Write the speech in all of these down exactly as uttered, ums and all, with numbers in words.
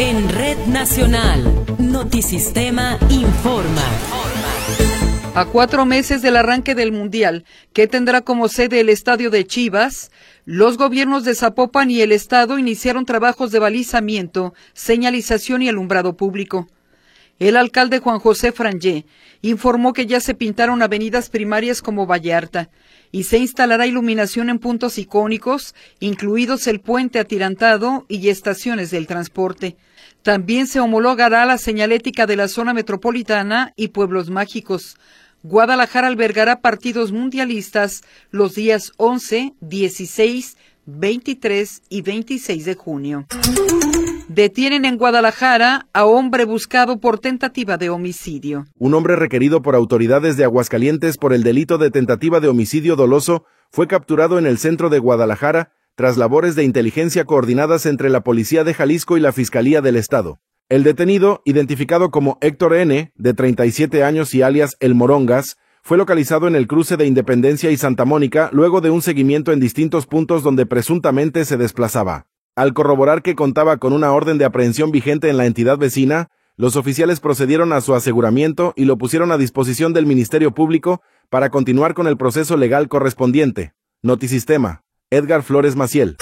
En Red Nacional, Notisistema informa. A cuatro meses del arranque del Mundial, que tendrá como sede el estadio de Chivas, los gobiernos de Zapopan y el estado iniciaron trabajos de balizamiento, señalización y alumbrado público. El alcalde Juan José Frangé informó que ya se pintaron avenidas primarias como Vallarta y se instalará iluminación en puntos icónicos, incluidos el puente atirantado y estaciones del transporte. También se homologará la señalética de la zona metropolitana y pueblos mágicos. Guadalajara albergará partidos mundialistas los días once, dieciséis, veintitrés y veintiséis de junio. Detienen en Guadalajara a hombre buscado por tentativa de homicidio. Un hombre requerido por autoridades de Aguascalientes por el delito de tentativa de homicidio doloso fue capturado en el centro de Guadalajara tras labores de inteligencia coordinadas entre la Policía de Jalisco y la Fiscalía del Estado. El detenido, identificado como Héctor N., de treinta y siete años y alias El Morongas, fue localizado en el cruce de Independencia y Santa Mónica luego de un seguimiento en distintos puntos donde presuntamente se desplazaba. Al corroborar que contaba con una orden de aprehensión vigente en la entidad vecina, los oficiales procedieron a su aseguramiento y lo pusieron a disposición del Ministerio Público para continuar con el proceso legal correspondiente. Notisistema, Edgar Flores Maciel.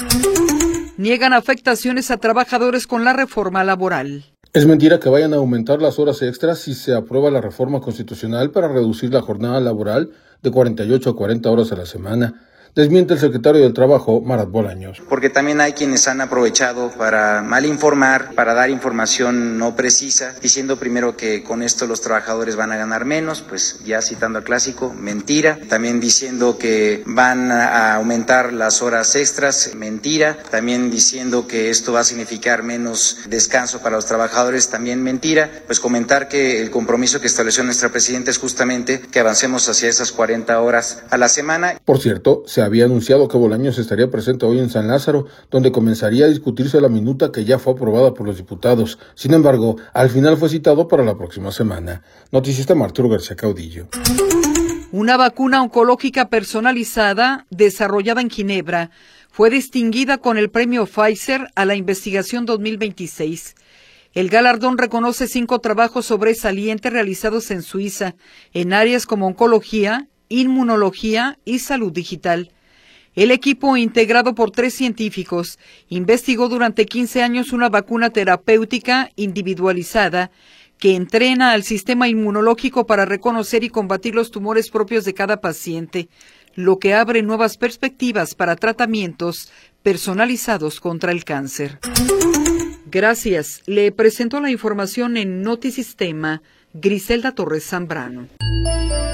Niegan afectaciones a trabajadores con la reforma laboral. Es mentira que vayan a aumentar las horas extras si se aprueba la reforma constitucional para reducir la jornada laboral de cuarenta y ocho a cuarenta horas a la semana. Desmiente el secretario del Trabajo, Marat Bolaños. Porque también hay quienes han aprovechado para malinformar, para dar información no precisa, diciendo primero que con esto los trabajadores van a ganar menos, pues ya citando al clásico, mentira. También diciendo que van a aumentar las horas extras, mentira. También diciendo que esto va a significar menos descanso para los trabajadores, también mentira. Pues comentar que el compromiso que estableció nuestra presidenta es justamente que avancemos hacia esas cuarenta horas a la semana. Por cierto, se había anunciado que Bolaños estaría presente hoy en San Lázaro, donde comenzaría a discutirse la minuta que ya fue aprobada por los diputados. Sin embargo, al final fue citado para la próxima semana. Notisistema, Arturo García Caudillo. Una vacuna oncológica personalizada, desarrollada en Ginebra, fue distinguida con el premio Pfizer a la investigación dos mil veintiséis. El galardón reconoce cinco trabajos sobresalientes realizados en Suiza, en áreas como oncología, inmunología y salud digital. El equipo, integrado por tres científicos, investigó durante quince años una vacuna terapéutica individualizada que entrena al sistema inmunológico para reconocer y combatir los tumores propios de cada paciente, lo que abre nuevas perspectivas para tratamientos personalizados contra el cáncer. Gracias. Le presento la información en Notisistema, Griselda Torres Zambrano.